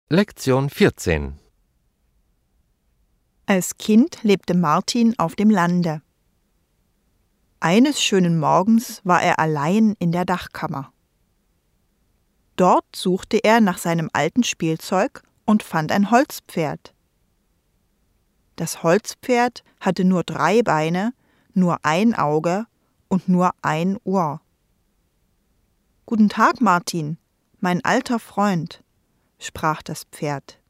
Lektion 14. Als Kind lebte Martin auf dem Lande. Eines schönen Morgens war er allein in der Dachkammer. Dort suchte er nach seinem alten Spielzeug und fand ein Holzpferd. Das Holzpferd hatte nur 3 Beine, nur ein Auge und nur ein Ohr. »Guten Tag, Martin, mein alter Freund«, sprach das Pferd.